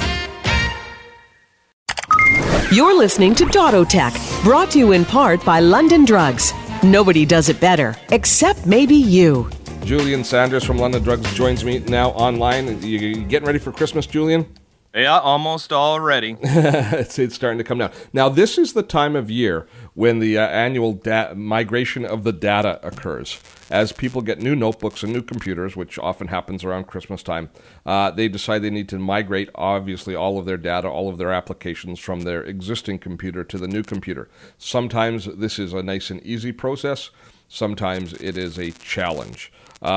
You're listening to Dottotech, brought to you in part by London Drugs. Nobody does it better, except maybe you. Julian Sanders from London Drugs joins me now online. You getting ready for Christmas, Julian? Yeah, almost all ready. It's starting to come down. Now, this is the time of year when the annual migration of the data occurs. As people get new notebooks and new computers, which often happens around Christmas time, they decide they need to migrate, obviously, all of their data, all of their applications from their existing computer to the new computer. Sometimes this is a nice and easy process. Sometimes it is a challenge.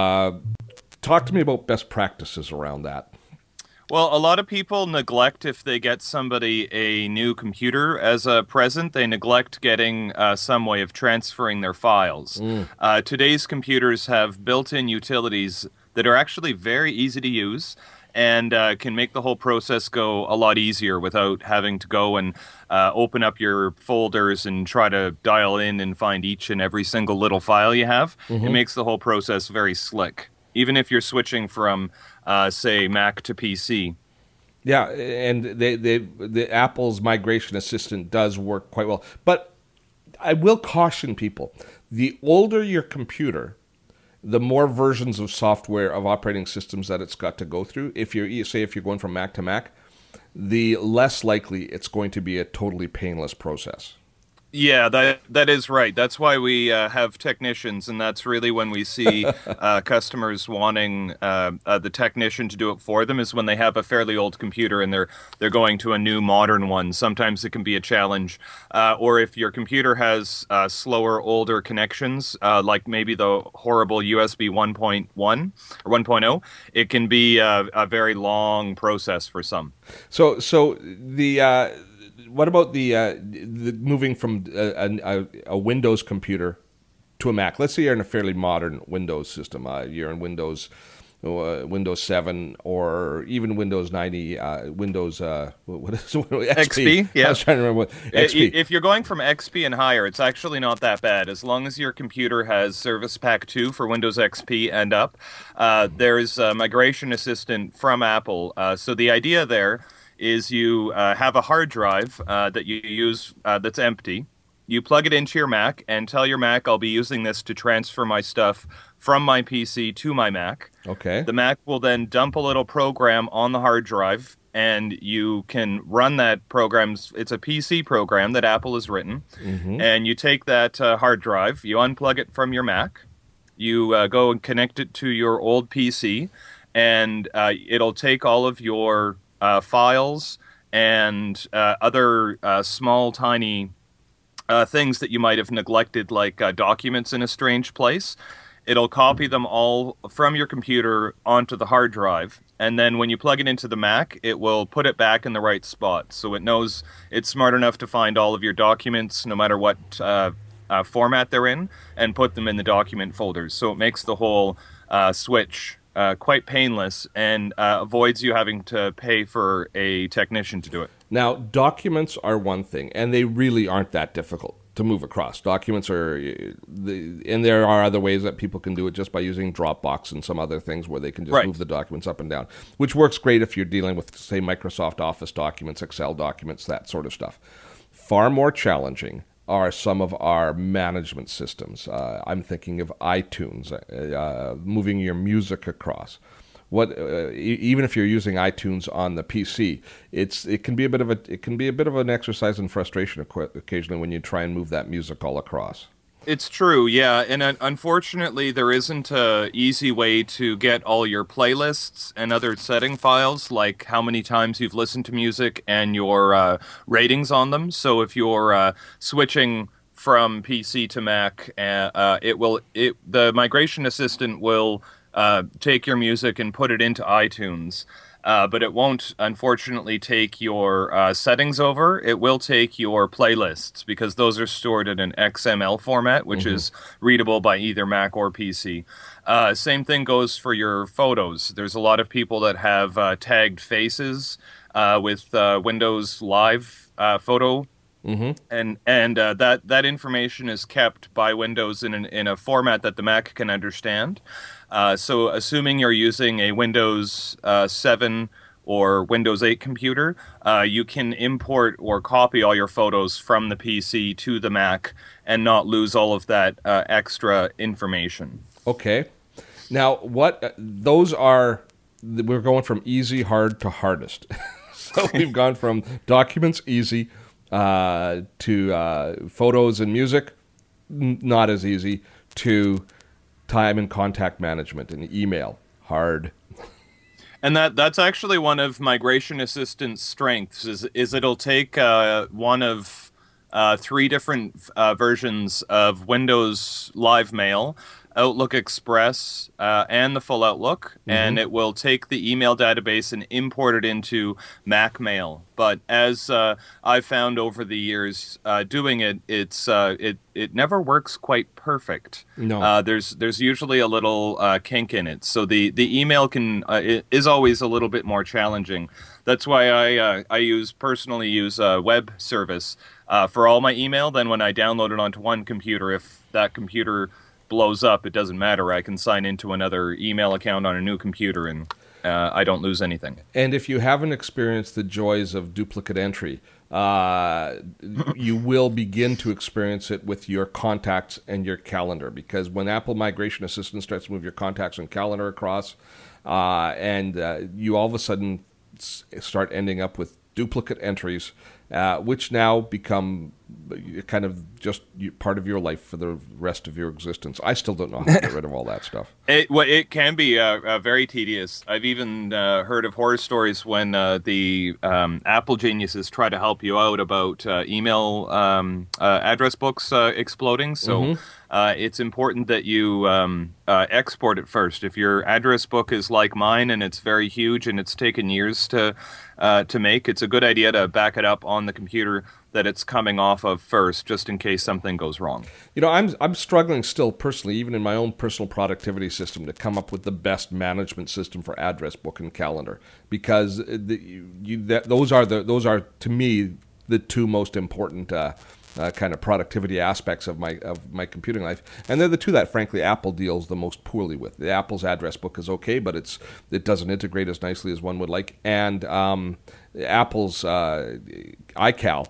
Talk to me about best practices around that. Well, a lot of people neglect, if they get somebody a new computer as a present, they neglect getting some way of transferring their files. Today's computers have built-in utilities that are actually very easy to use and can make the whole process go a lot easier without having to go and open up your folders and try to dial in and find each and every single little file you have. It makes the whole process very slick, even if you're switching from say Mac to PC. Yeah, and the Apple's migration assistant does work quite well. But I will caution people, the older your computer, the more versions of software, of operating systems that it's got to go through. If you're going from Mac to Mac, the less likely it's going to be a totally painless process. Yeah, that is right. That's why we have technicians, and that's really when we see customers wanting the technician to do it for them, is when they have a fairly old computer and they're going to a new modern one. Sometimes it can be a challenge. Or if your computer has slower, older connections, like maybe the horrible USB 1.1 or 1.0, it can be a very long process for some. So the... What about the moving from a Windows computer to a Mac? Let's say you're in a fairly modern Windows system. You're in Windows 7 or even Windows 90, Windows what is it? XP. Yeah, I was trying to remember what XP. If you're going from XP and higher, it's actually not that bad. As long as your computer has Service Pack 2 for Windows XP and up, there's a migration assistant from Apple. So the idea there is you have a hard drive that you use that's empty. You plug it into your Mac and tell your Mac, I'll be using this to transfer my stuff from my PC to my Mac. Okay. The Mac will then dump a little program on the hard drive, and you can run that program. It's a PC program that Apple has written. And you take that hard drive, you unplug it from your Mac, you go and connect it to your old PC, and it'll take all of your files and other small, tiny things that you might have neglected, like documents in a strange place. It'll copy them all from your computer onto the hard drive, and then when you plug it into the Mac, it will put it back in the right spot. So it knows it's smart enough to find all of your documents, no matter what format they're in, and put them in the document folders. So it makes the whole switch quite painless and avoids you having to pay for a technician to do it. Now, documents are one thing, and they really aren't that difficult. to move across. Documents and there are other ways that people can do it just by using Dropbox and some other things where they can just move the documents up and down, which works great if you're dealing with, say, Microsoft Office documents, Excel documents, that sort of stuff. Far more challenging are some of our management systems. I'm thinking of iTunes, moving your music across. Even if you're using iTunes on the PC, it can be a bit of an exercise in frustration occasionally when you try and move that music all across. It's true, yeah, and unfortunately there isn't an easy way to get all your playlists and other setting files, like how many times you've listened to music and your ratings on them. So if you're switching from PC to Mac, the migration assistant will take your music and put it into iTunes. But it won't, unfortunately, take your settings over. It will take your playlists, because those are stored in an XML format, which is readable by either Mac or PC. Same thing goes for your photos. There's a lot of people that have tagged faces with Windows Live Photo. And that information is kept by Windows in a format that the Mac can understand. So assuming you're using a Windows 7 or Windows 8 computer, you can import or copy all your photos from the PC to the Mac and not lose all of that extra information. Okay. Now, we're going from easy, hard to hardest. So we've gone from documents, easy, to photos and music, not as easy, to time and contact management and email, hard. And that's actually one of Migration Assistant's strengths, is it'll take one of 3 different versions of Windows Live Mail, Outlook Express, and the full Outlook, and it will take the email database and import it into Mac Mail. But as I've found over the years doing it, it never works quite perfect. No, there's usually a little kink in it, so the email is always a little bit more challenging. That's why I personally use a web service for all my email. Then when I download it onto one computer, if that computer blows up, it doesn't matter. I can sign into another email account on a new computer, and I don't lose anything. And if you haven't experienced the joys of duplicate entry, you will begin to experience it with your contacts and your calendar, because when Apple Migration Assistant starts to move your contacts and calendar across, you all of a sudden start ending up with duplicate entries, which now become kind of just part of your life for the rest of your existence. I still don't know how to get rid of all that stuff. It can be very tedious. I've even heard of horror stories when the Apple geniuses try to help you out about email address books exploding. So it's important that you export it first. If your address book is like mine and it's very huge and it's taken years to make, it's a good idea to back it up on the computer that it's coming off of first, just in case something goes wrong. You know, I'm struggling still personally, even in my own personal productivity system, to come up with the best management system for address book and calendar, because those are to me the 2 most important kind of productivity aspects of my computing life, and they're the 2 that frankly Apple deals the most poorly with. The Apple's address book is okay, but it doesn't integrate as nicely as one would like, and Apple's iCal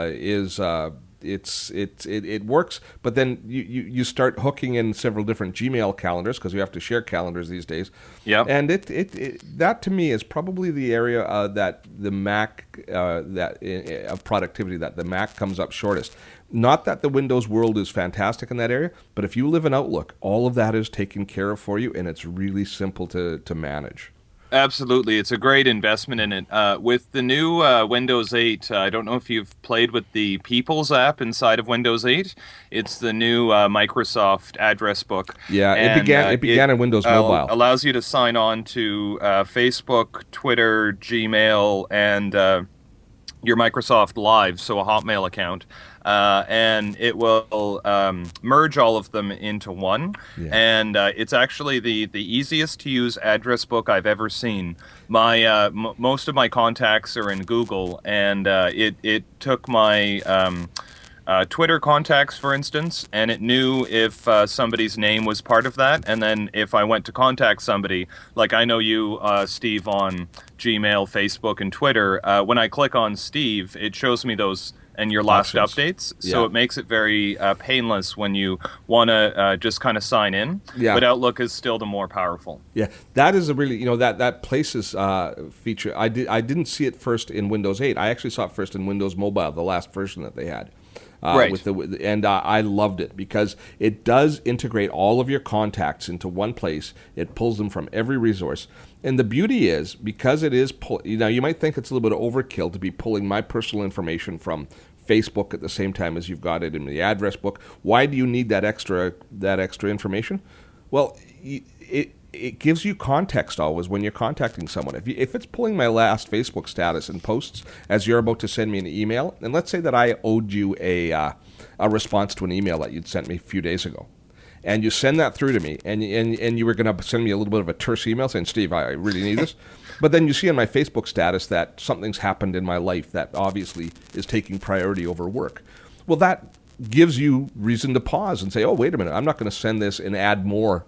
it works, but then you start hooking in several different Gmail calendars, because you have to share calendars these days. Yeah, and that to me is probably the area that the Mac of productivity that the Mac comes up shortest. Not that the Windows world is fantastic in that area, but if you live in Outlook, all of that is taken care of for you, and it's really simple to manage. Absolutely. It's a great investment in it. With the new Windows 8, I don't know if you've played with the People's app inside of Windows 8. It's the new Microsoft address book. Yeah, it began in Windows Mobile. Allows you to sign on to Facebook, Twitter, Gmail, and your Microsoft Live, so a Hotmail account. And it will merge all of them into one. Yeah. And it's actually the easiest to use address book I've ever seen. My most of my contacts are in Google, and it took my Twitter contacts, for instance, and it knew if somebody's name was part of that. And then if I went to contact somebody, like I know you, Steve, on Gmail, Facebook, and Twitter, when I click on Steve, it shows me those and your last updates. So it makes it very painless when you want to just kind of sign in. Yeah. But Outlook is still the more powerful. Yeah, that is a really, that Places feature. I didn't see it first in Windows 8. I actually saw it first in Windows Mobile, the last version that they had. Right. I loved it because it does integrate all of your contacts into one place. It pulls them from every resource. And the beauty is, because it is, you might think it's a little bit of overkill to be pulling my personal information from Facebook at the same time as you've got it in the address book. Why do you need that extra information? Well, it gives you context always when you're contacting someone. If it's pulling my last Facebook status and posts as you're about to send me an email, and let's say that I owed you a response to an email that you'd sent me a few days ago, and you send that through to me, and you were going to send me a little bit of a terse email saying, Steve, I really need this. But then you see on my Facebook status that something's happened in my life that obviously is taking priority over work. Well, that gives you reason to pause and say, oh, wait a minute, I'm not going to send this and add more,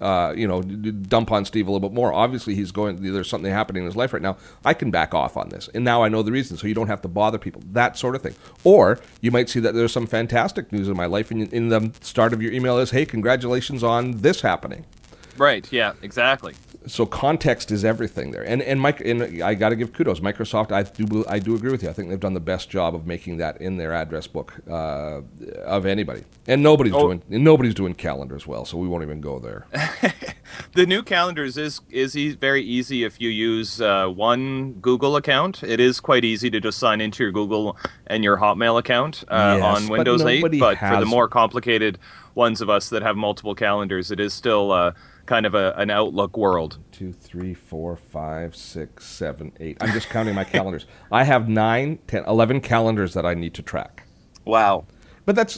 dump on Steve a little bit more. Obviously, there's something happening in his life right now. I can back off on this. And now I know the reason, so you don't have to bother people. That sort of thing. Or you might see that there's some fantastic news in my life, and in the start of your email is, hey, congratulations on this happening. Right, yeah, exactly. So context is everything there, and I got to give kudos. Microsoft, I do agree with you. I think they've done the best job of making that in their address book of anybody. And nobody's doing calendars well, so we won't even go there. The new calendars is very easy if you use one Google account. It is quite easy to just sign into your Google and your Hotmail account on Windows 8. But for the more complicated ones of us that have multiple calendars, it is still kind of an Outlook world. 2, 3, 4, 5, 6, 7, 8. I'm just counting my calendars. I have 9, 10, 11 calendars that I need to track. Wow. But that's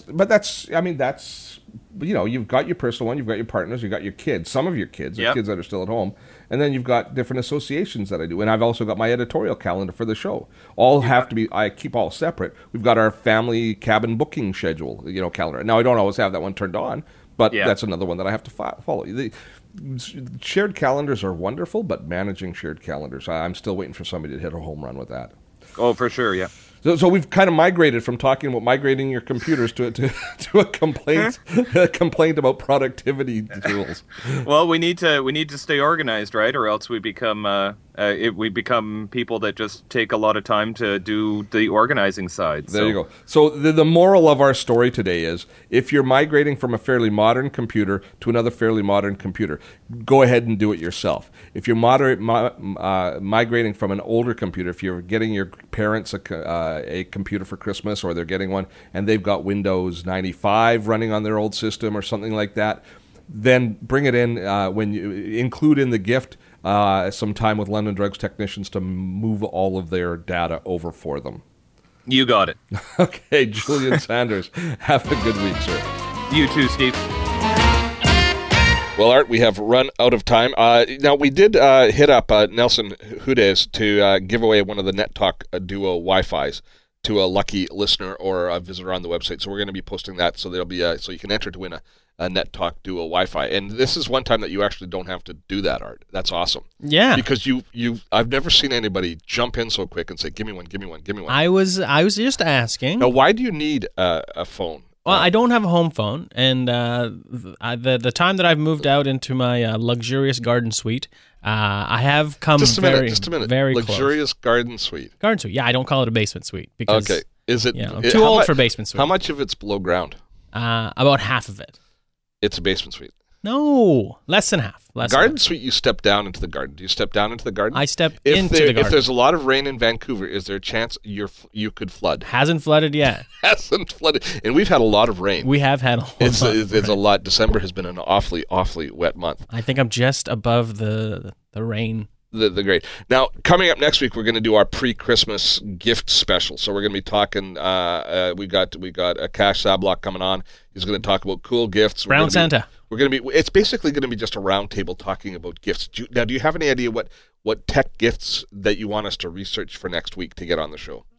you've got your personal one, you've got your partners, you've got your kids, some of your kids, or kids that are still at home, and then you've got different associations that I do. And I've also got my editorial calendar for the show. I keep all separate. We've got our family cabin booking schedule, calendar. Now, I don't always have that one turned on, but that's another one that I have to follow. The shared calendars are wonderful, but managing shared calendars, I'm still waiting for somebody to hit a home run with that. Oh, for sure, yeah. So we've kind of migrated from talking about migrating your computers to a complaint about productivity tools. Well, we need to stay organized, right? Or else we become people that just take a lot of time to do the organizing side. There you go. So the moral of our story today is, if you're migrating from a fairly modern computer to another fairly modern computer, go ahead and do it yourself. If you're migrating from an older computer, if you're getting your parents a computer for Christmas, or they're getting one and they've got Windows 95 running on their old system or something like that, then bring it in when you include in the gift some time with London Drugs technicians to move all of their data over for them. You got it. Okay, Julian Sanders, have a good week, sir. You too, Steve. Well, Art, we have run out of time. Now, we did hit up Nelson Hudes to give away one of the NetTalk Duo Wi-Fis to a lucky listener or a visitor on the website. So we're going to be posting that, so there'll be so you can enter to win a NetTalk Duo Wi-Fi. And this is one time that you actually don't have to do that, Art. That's awesome. Yeah. Because I've never seen anybody jump in so quick and say, give me one, give me one, give me one. I was just asking. Now, why do you need a phone? Well, I don't have a home phone, and the time that I've moved out into my luxurious garden suite, I have come just a minute. Very luxurious close. Garden suite. Garden suite, yeah. I don't call it a basement suite because okay. Is it? I'm too old for basement suite. How much of it's below ground? About half of it. It's a basement suite. No, less than half. Garden suite, you step down into the garden. Do you step down into the garden? I step into the garden. If there's a lot of rain in Vancouver, is there a chance you could flood? Hasn't flooded yet. Hasn't flooded. And we've had a lot of rain. We have had a lot. It's a lot. December has been an awfully wet month. I think I'm just above the rain. The great. Now, coming up next week, we're going to do our pre-Christmas gift special. So we're going to be talking. We got Akash Sablock coming on. He's going to talk about cool gifts. Brown Santa. It's basically going to be just a round table talking about gifts. Do you have any idea what tech gifts that you want us to research for next week to get on the show?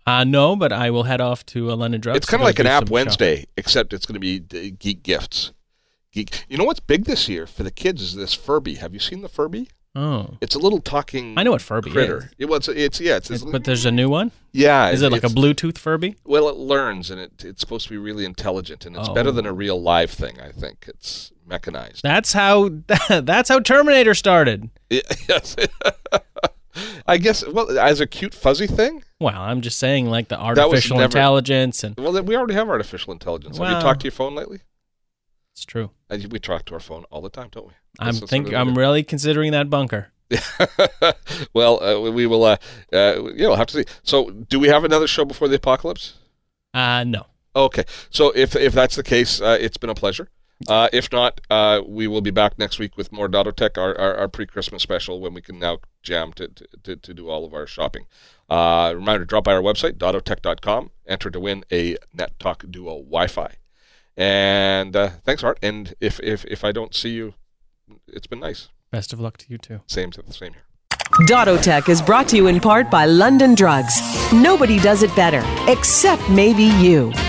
No, but I will head off to London Drugs. It's kind of like an App Wednesday, except it's going to be Geek Gifts. You know what's big this year for the kids is this Furby. Have you seen the Furby? Oh, it's a little talking. I know what Furby critter. is. But there's a new one. Yeah, is it like a Bluetooth Furby? Well, it learns, and it's supposed to be really intelligent, and it's better than a real live thing. I think it's mechanized. That's how Terminator started. Yes. I guess. Well, as a cute fuzzy thing. Well, I'm just saying, like the artificial intelligence and. Well, we already have artificial intelligence. Have you talked to your phone lately? It's true. We talk to our phone all the time, don't we? I'm really considering that bunker. Well, we will. We'll have to see. So, do we have another show before the apocalypse? No. Okay. So, if that's the case, it's been a pleasure. If not, we will be back next week with more Dottotech, our pre-Christmas special, when we can now jam to do all of our shopping. Reminder: drop by our website, dottotech.com. Enter to win a NetTalk Duo Wi-Fi. And thanks, Art. And if I don't see you, it's been nice. Best of luck to you too. Same here. Dottotech is brought to you in part by London Drugs. Nobody does it better, except maybe you.